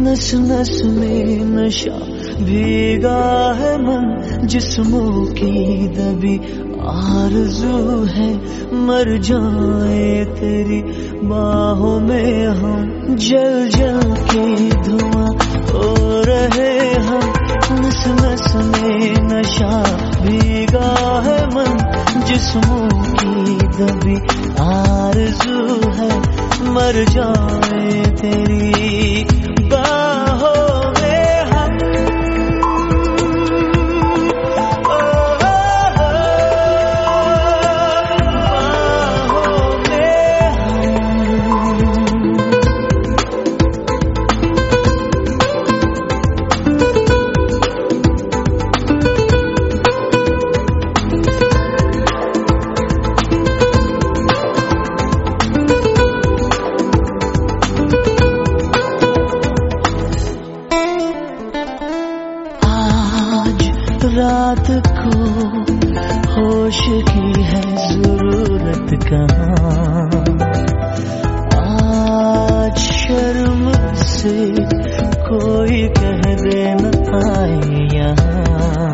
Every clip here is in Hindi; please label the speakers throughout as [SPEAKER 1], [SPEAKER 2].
[SPEAKER 1] नस नस में नशा भीगा है मन, जिस्मों की दबी आरज़ू है मर जाए तेरी बाहों में हम। जल जल के धुआं हो रहे हम, नस नस में नशा भीगा है मन, जिस्मों की दबी आरज़ू है मर जाए तेरी बाहों में हम। रात को होश की है जरूरत कहाँ, आज शर्म से कोई कह दे न आए यहाँ।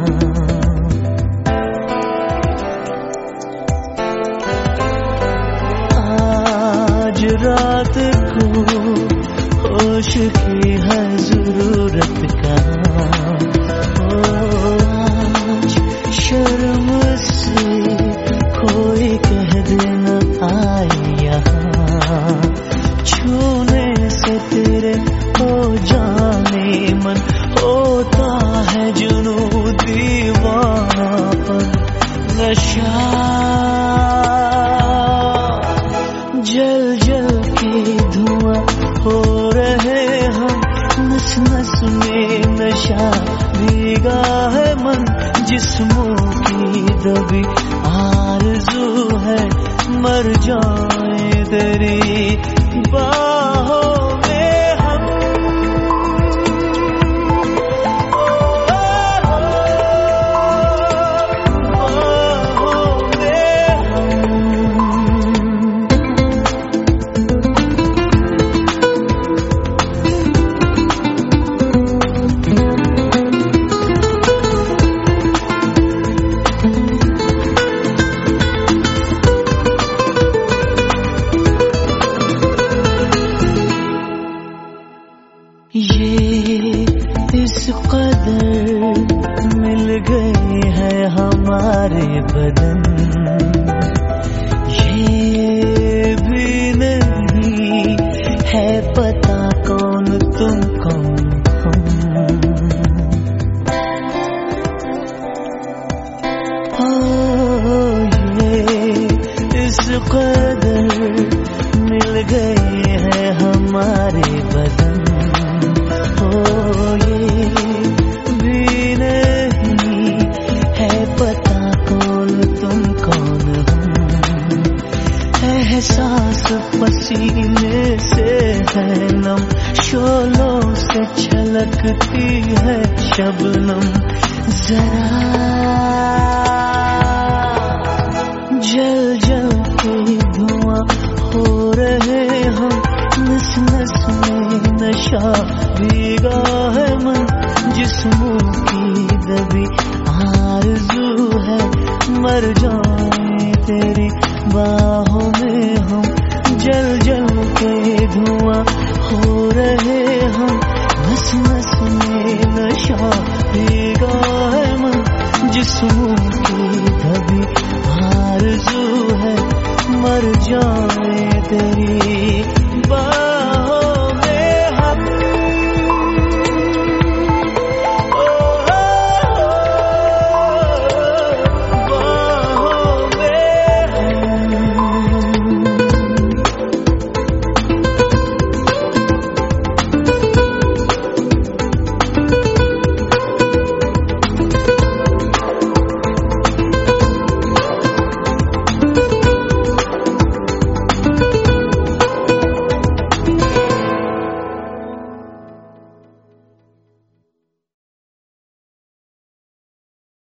[SPEAKER 1] आज रात को होश की है जरूरत कहाँ, शर्म से कोई कह दे न आए यहाँ। छूने से तेरे हो जाने मन, होता है जुनू दीवानापन नशा। जल जल के धुआं हो रहे हम, नस नस में नशा भीगा है मन, जिस्मों की दबी आरज़ू है मर जाए तेरी बाहों में हम। ये इस कदर मिल गए हैं हमारे बदन, ये भी नहीं है पता कौन तुम कौन हम। ये इस कदर मिल गए हैं हमारे बदन, ये भी नहीं है पता कौन तुम कौन हम। एहसास पसीने से है नम, शोलों से छलकती है शबनम जरा। जल जल के धुआं हो रहे हम, नस नस में नशा भीगा है मन, जिस्मों की दबी आरज़ू है मर जाए तेरी बाहों में हम। जल जल के धुआं हो रहे हम, नस नस में नशा भीगा है मन, जिस्मों की दबी